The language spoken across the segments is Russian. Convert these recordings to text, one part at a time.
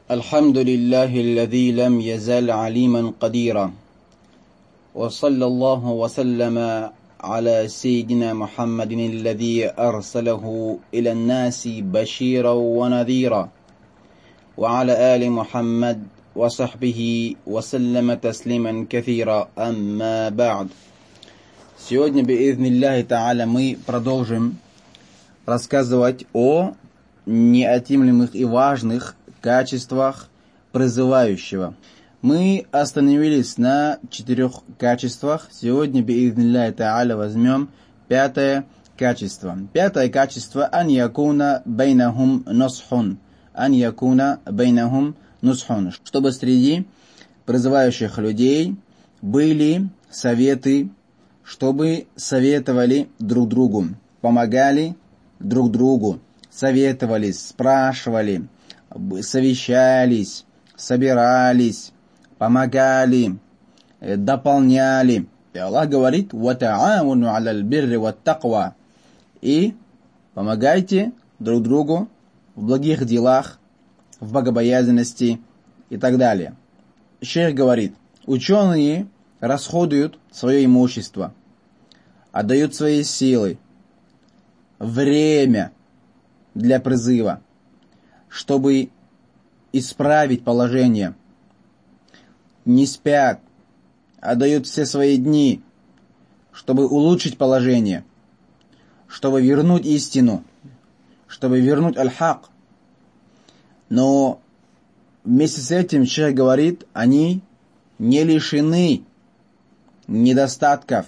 الحمد لله الذي لم يزل عليما قديرا وصلى الله وسلم على سيدنا محمد الذي أرسله إلى الناس بشيرا ونذيرا وعلى آل محمد وصحبه وسلم تسليما كثيرا أما بعد. Сегодня, би'идhnиллахи та'аля, мы продолжим рассказывать о неотъемлемых и важных качествах призывающего. Мы остановились на 4 качествах. Сегодня, би'идhnиллахи та'аля, возьмем 5 качество. 5 качество – ан якуна байнахум нусхун. Ан якуна байнахум нусхун. Чтобы среди призывающих людей были советы, чтобы советовали друг другу, помогали друг другу, советовались, спрашивали, совещались, собирались, помогали, дополняли. И Аллах говорит: «Вата'ауну а'лял бирри ваттаква». И помогайте друг другу в благих делах, в богобоязненности и так далее. Шейх говорит: ученые расходуют свое имущество, отдают свои силы, время для призыва, чтобы исправить положение. Не спят, отдают все свои дни, чтобы улучшить положение, чтобы вернуть истину, чтобы вернуть аль-хак. Но вместе с этим шейх говорит, они не лишены недостатков.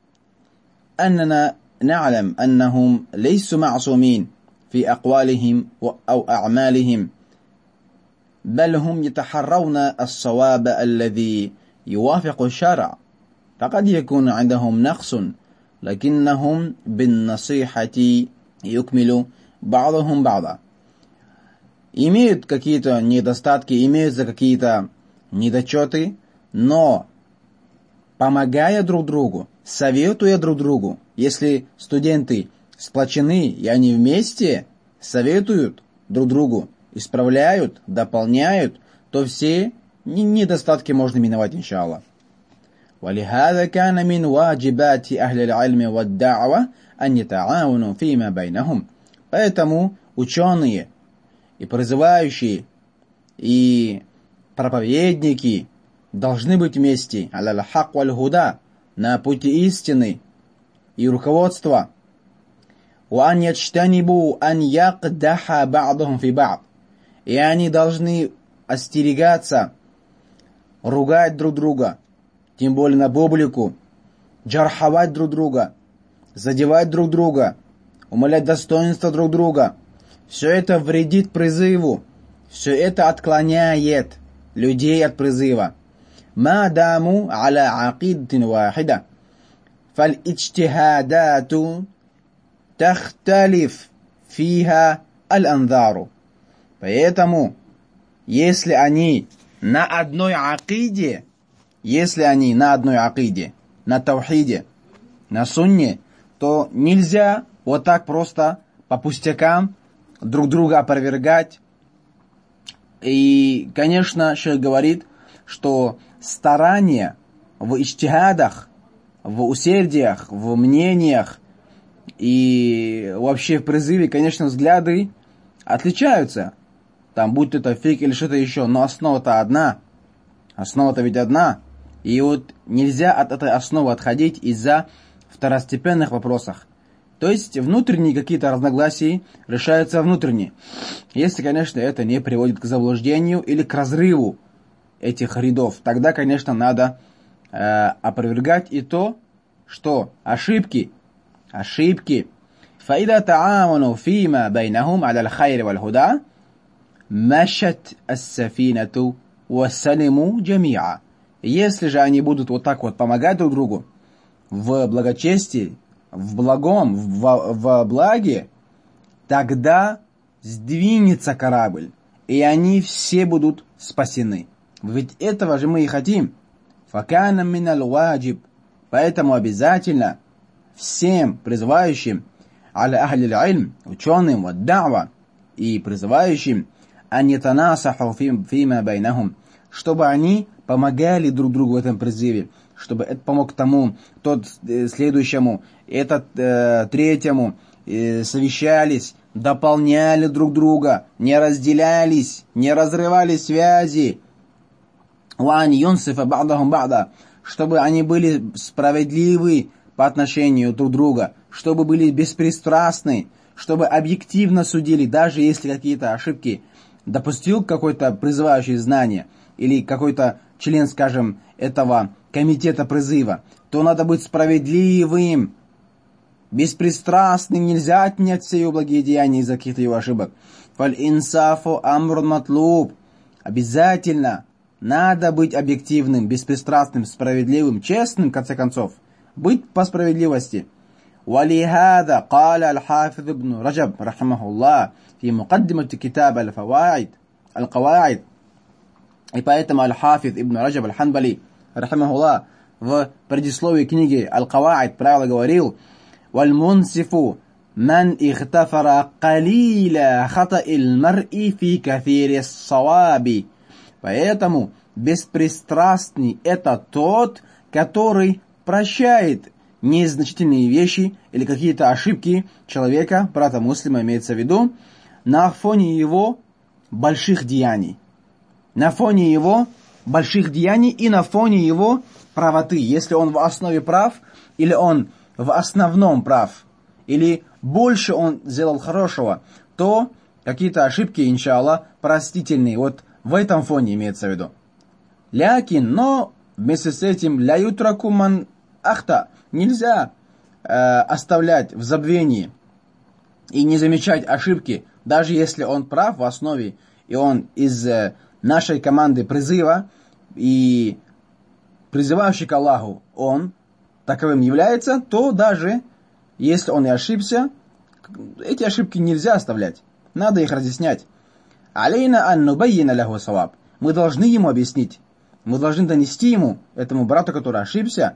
أننا نعلم أنهم ليسوا معصومين في أقوالهم أو أعمالهم بل هم يتحرون الصواب الذي يوافق الشرع فقد يكون عندهم نقص لكنهم بالنصيحة يكمل بعضهم بعضا. Имеют какие-то недостатки, имеются какие-то недочеты, но помогая друг другу, советуя друг другу, если студенты сплочены и они вместе советуют друг другу, исправляют, дополняют, то все недостатки можно миновать, иншаллах. وَلِهَذَا كَانَ مِنْ وَاجِبَاتِ أَهْلِ الْعِلْمِ وَالدَّعْوَةِ أَنْ يَتَعَاوَنُوا فِيمَا بَيْنَهُمْ. Поэтому ученые и призывающие, и проповедники должны быть вместе, аля хак валь худа, на пути истины и руководства. Уан ячтанибу ан якдаха ба'дахум фи ба'д. И они должны остерегаться ругать друг друга, тем более на публику, джархавать друг друга, задевать друг друга, умалять достоинство друг друга. Все это вредит призыву, все это отклоняет людей от призыва. ما داموا على عقيدة واحدة فالاجتهادات تختلف فيها الأنظار. Поэтому, если они на одной акиде, на таухиде, на сунне, то нельзя вот так просто по пустякам друг друга опровергать. И, конечно, шейх говорит, что старания в иджтихадах, в усердиях, в мнениях и вообще в призыве, конечно, взгляды отличаются. Там, будь это фик или что-то еще, но основа-то одна. Основа-то ведь одна. И вот нельзя от этой основы отходить из-за второстепенных вопросов. То есть внутренние какие-то разногласия решаются внутренне. Если, конечно, это не приводит к заблуждению или к разрыву этих рядов, тогда, конечно, надо опровергать и то, что ошибки. فَإِذَا تَعَاوَنُوا فِيمَا بَيْنَهُمْ عَلَى الْخَيْرِ وَالْهُدَى مَشَتْ السَّفِينَةُ وَسَلِمُوا جَمِيعًا. Если же они будут вот так вот помогать друг другу в благочестии, в благом, в благе, тогда сдвинется корабль, и они все будут спасены. Ведь этого же мы и хотим. فَكَانَ مِنَ الْوَاجِبِ. Поэтому обязательно всем призывающим аля ахли аль-илм, ученым, вад-да'ва, и призывающим анитанасаху фима байнахум, чтобы они помогали друг другу в этом призыве, чтобы это помог тому, тот следующему, этот третьему, совещались, дополняли друг друга, не разделялись, не разрывали связи. وَأَنْ يُنْصِفَ بَعْضَهُمْ بَعْضًا, чтобы они были справедливы по отношению друг к другу, чтобы были беспристрастны, чтобы объективно судили, даже если какие-то ошибки допустил какой-то призывающий знание или какой-то член, скажем, этого комитета призыва, то надо быть справедливым, беспристрастным, нельзя отнять все его благие деяния из-за каких-то его ошибок. فَالْإِنْصَافُ أَمْرٌ مَطْلُوبٌ, обязательно надо быть объективным, беспристрастным, справедливым, честным, в конце концов. Быть по справедливости. وَلِهَذَا قَالَ الْحَافِظُ ابْنُ رَجَبْ رحمه الله في مقدمة كتاب القواعد. И поэтому Аль-Хафиз ибн Раджаб Аль-Ханбали рахимахуллах в предисловии книги Аль-Каваид правило говорил: وَالْمُنْصِفُ مَنْ اِغْتَفَرَ قَلِيلَ خَطَئِ الْمَرْءِ فِي كَثِيرِ الصَّوَابِ. Поэтому беспристрастный это тот, который прощает незначительные вещи или какие-то ошибки человека, брата муслима имеется в виду, на фоне его больших деяний. На фоне его больших деяний и на фоне его правоты. Если он в основе прав, или он в основном прав, или больше он сделал хорошего, то какие-то ошибки, иншаллах, простительные. Вот в этом фоне имеется в виду. Лякин, но вместе с этим ля ютраку ман ахта. Нельзя оставлять в забвении и не замечать ошибки, даже если он прав в основе, и он из нашей команды призыва, и призывающий к Аллаху, он таковым является, то даже если он и ошибся, эти ошибки нельзя оставлять. Надо их разъяснять. Алейна ан нубаййина лаху саваб. Мы должны ему объяснить. Мы должны донести ему, этому брату, который ошибся,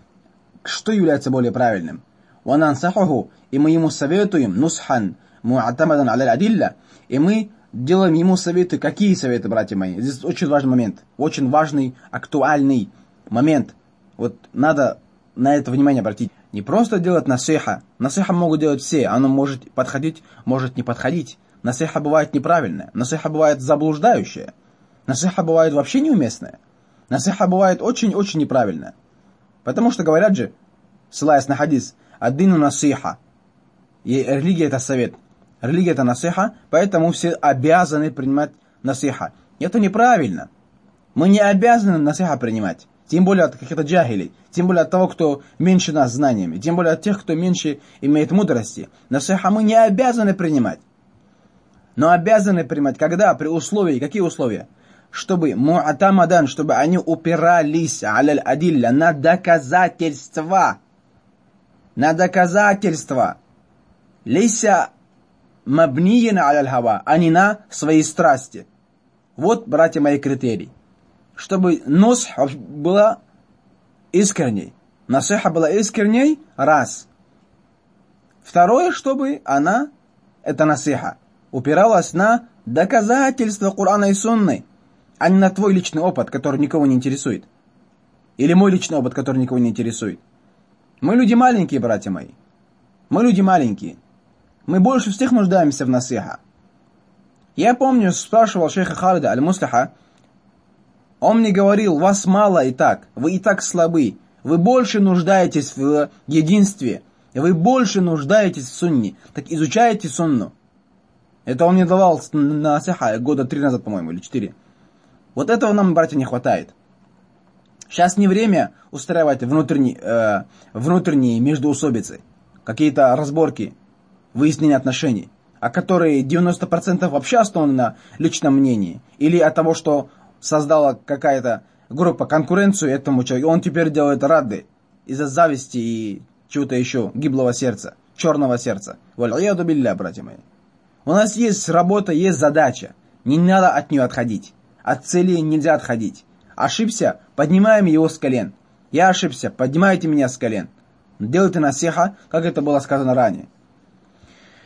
что является более правильным. Ванансахуху, и мы ему советуем, нусхан муатамадан аля адилля, и мы делаем ему советы. Какие советы, братья мои? Здесь очень важный момент, очень важный, актуальный момент. Вот надо на это внимание обратить. Не просто делать насиха. Насиха могут делать все. Оно может подходить, может не подходить. Насиха бывает неправильная. Насиха бывает заблуждающая. Насиха бывает вообще неуместная. Насиха бывает очень-очень неправильная. Потому что говорят же, ссылаясь на хадис, аддину насиха. И религия это совет. Религия это насиха, поэтому все обязаны принимать насиха. И это неправильно. Мы не обязаны насиха принимать. Тем более от каких-то джахилей. Тем более от того, кто меньше нас знаниями. Тем более от тех, кто меньше имеет мудрости. Насиха мы не обязаны принимать. Но обязаны принимать когда? При условии. Какие условия? Чтобы муатамадан, чтобы они упирались аляль адилля, на доказательства. На доказательства. Лейся мабниен аляль хава, а не на свои страсти. Вот, братья мои, критерий. Чтобы нусх была искренней. Насиха была искренней, раз. Второе, чтобы она, эта насиха, упиралась на доказательства Корана и Сунны, а не на твой личный опыт, который никого не интересует. Или мой личный опыт, который никого не интересует. Мы люди маленькие, братья мои. Мы люди маленькие. Мы больше всех нуждаемся в насиха. Я помню, спрашивал шейха Халида аль-Муслиха, он мне говорил, вас мало и так, вы и так слабы, вы больше нуждаетесь в единстве, вы больше нуждаетесь в сунне, так изучайте сунну. Это он мне давал насиха года 3 назад, по-моему, или 4. Вот этого нам, братья, не хватает. Сейчас не время устраивать внутренние междоусобицы, какие-то разборки, выяснение отношений, а которые 90% вообще основаны на личном мнении, или от того, что создала какая-то группа конкуренцию этому человеку, он теперь делает радды из-за зависти и чего-то еще, гиблого сердца, черного сердца. Валь-ияду билля, братья мои. У нас есть работа, есть задача, не надо от нее отходить. От цели нельзя отходить. Ошибся, поднимаем его с колен. Я ошибся, поднимайте меня с колен. Делайте насиха, как это было сказано ранее.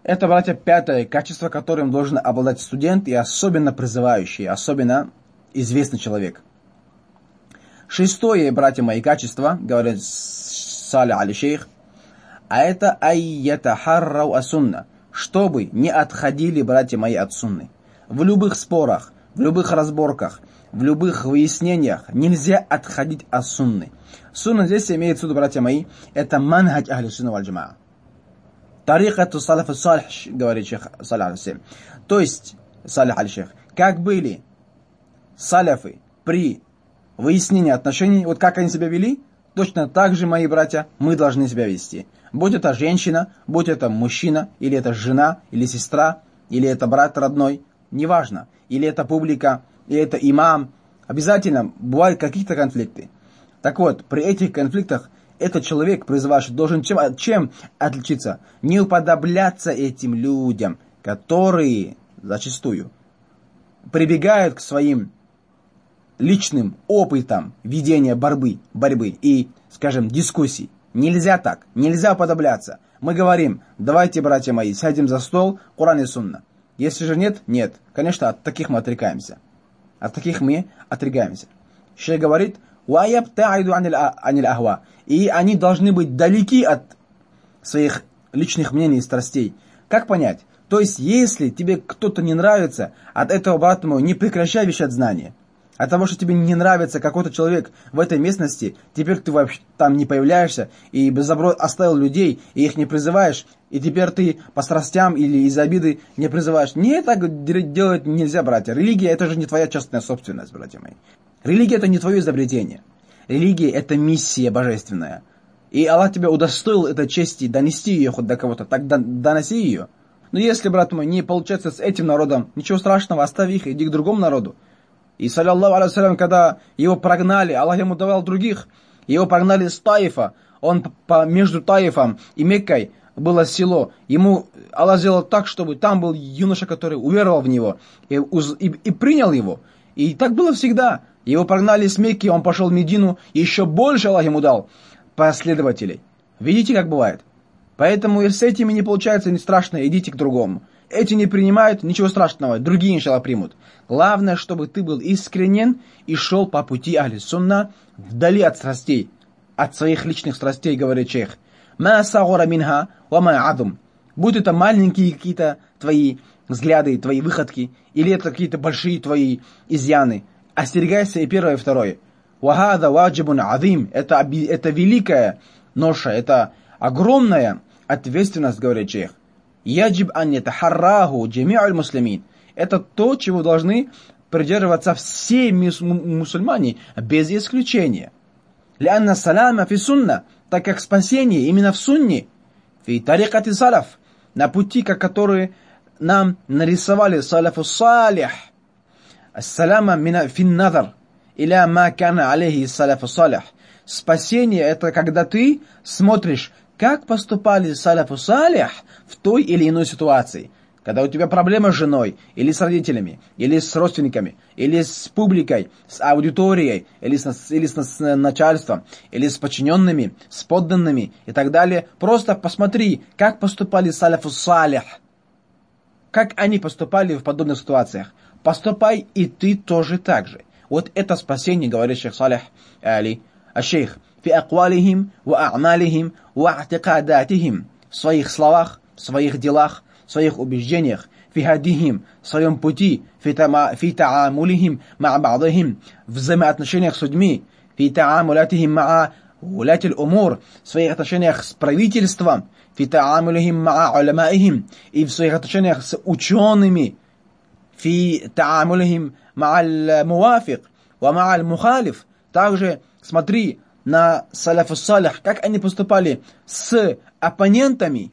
Это, братья, пятое качество, которым должен обладать студент и особенно призывающий, особенно известный человек. Шестое, братья мои, качество, говорит Салих аль-Шейх, а это айятахаррау ас-сунна, чтобы не отходили, братья мои, от сунны. В любых спорах, в любых разборках, в любых выяснениях нельзя отходить от сунны. Сунна здесь имеется в виду, братья мои, это манхадж ахли сунна валь джамаа. Тарикату салаф салих, говорит шейх Салих аль-Шейх. То есть, Салих аль-Шейх, как были саляфы при выяснении отношений, вот как они себя вели, точно так же, мои братья, мы должны себя вести. Будь это женщина, будь это мужчина, или это жена, или сестра, или это брат родной, неважно. Или это публика, или это имам. Обязательно бывают какие-то конфликты. Так вот, при этих конфликтах этот человек, призывающий, должен чем отличиться? Не уподобляться этим людям, которые зачастую прибегают к своим личным опытам ведения борьбы и, скажем, дискуссий. Нельзя так, нельзя уподобляться. Мы говорим, давайте, братья мои, сядем за стол, Куран и Сунна. Если же нет, нет. Конечно, от таких мы отрекаемся. От таких мы отрегаемся. Шейх говорит, и они должны быть далеки от своих личных мнений и страстей. Как понять? То есть, если тебе кто-то не нравится, от этого, брат мой, не прекращай вещать знания. От того, что тебе не нравится какой-то человек в этой местности, теперь ты вообще там не появляешься, и безобро оставил людей, и их не призываешь, и теперь ты по страстям или из-за обиды не призываешь. Не, так делать нельзя, братья. Религия — это же не твоя частная собственность, братья мои. Религия — это не твое изобретение. Религия — это миссия божественная. И Аллах тебя удостоил этой чести донести ее хоть до кого-то, так доноси ее. Но если, брат мой, не получается с этим народом, ничего страшного, оставь их, иди к другому народу. И, саллаллаху алейхи, когда его прогнали, Аллах ему давал других, его прогнали с Таифа, он между Таифом и Меккой было село, ему Аллах сделал так, чтобы там был юноша, который уверовал в него и принял его. И так было всегда. Его прогнали с Мекки, он пошел в Медину, и еще больше Аллах ему дал последователей. Видите, как бывает? Поэтому, если с этими не получается, не страшно, идите к другому. Эти не принимают, ничего страшного, другие, иншаллах, примут. Главное, чтобы ты был искренен и шел по пути ахли сунна, вдали от страстей, от своих личных страстей, говорит шейх. Ма сагура минха ва ма адум. Будь это маленькие какие-то твои взгляды, твои выходки, или это какие-то большие твои изъяны. Остерегайся и первое, и второе. Вахада ваджибун азим. Это великая ноша, это огромная ответственность, говорит шейх. Яджиб ан ятахарраху джами'уль муслимин. Это то, чего должны придерживаться все мусульмане, без исключения. Лянна салама фи сунна, так как спасение именно в сунне, фи тарикати салаф, на пути, как которые нам нарисовали салафу салих. Ассалама мина фин назар, иля ма кана алейхи салафу салих. Спасение — это когда ты смотришь, как поступали салафу салих в той или иной ситуации. Когда у тебя проблема с женой, или с родителями, или с родственниками, или с публикой, с аудиторией, или с начальством, или с подчиненными, с подданными и так далее. Просто посмотри, как поступали салафу салих. Как они поступали в подобных ситуациях. Поступай и ты тоже так же. Вот это спасение, говорит шейх Салих али аш-шейх, фи аквалихим ва а'малихим ва а'тикадатихим. В своих словах, в своих делах, в своих убеждениях, фи хадихим, в своем пути, фи та'амулихим ма ба'дихим, в взаимоотношениях с людьми, фи та'амулатихим ма улатиль умур, в своих отношениях с правительством, фи та'амулихим ма уламаихим, и в своих отношениях с учеными, фи та'амулихим ма аль-муафик ва ма аль-мухалиф. Также смотри на салафу салих, как они поступали с оппонентами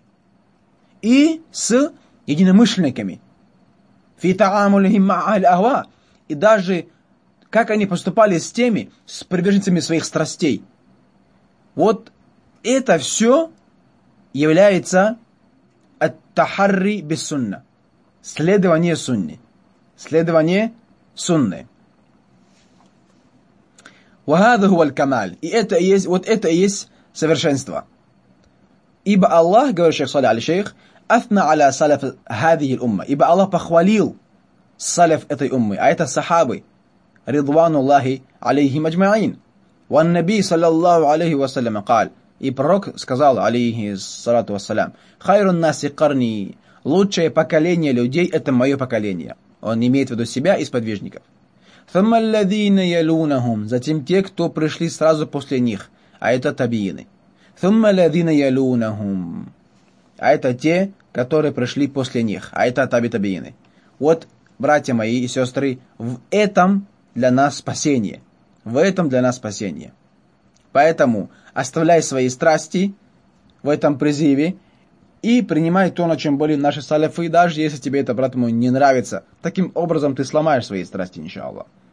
и с единомышленниками. Фи та'амулихим ма аль-ахва. И даже как они поступали с теми, с приверженцами своих страстей. Вот это все является ат-тахарри бис-сунна. Следование сунне. Следование сунны. وَهَذَا هُوَ الْكَمَالِ. И это и есть, вот это и есть совершенство. Ибо Аллах, говорит шейх Салих аль-Шейх, Афна аля салаф хадихи умма. Ибо Аллах похвалил салаф этой уммы, а это сахабы. Ридвану Аллахи алейхим аджмаин. Ван наби саллаллаху алейхи вассалям каль. И пророк сказал, алейхи салату вассалям, хайрун наси карни. Лучшее поколение людей это мое поколение. Он имеет в виду себя и сподвижников. Thumma алладзина ялунахум. Затем те, кто пришли сразу после них, а это табиины. Thumма алладзина ялунахум. А это те, которые пришли после них, а это табиины. Вот, братья мои и сестры, в этом для нас спасение. В этом для нас спасение. Поэтому оставляй свои страсти в этом призыве и принимай то, на чем были наши салафы, даже если тебе это, брат мой, не нравится. Таким образом ты сломаешь свои страсти, иншаллах.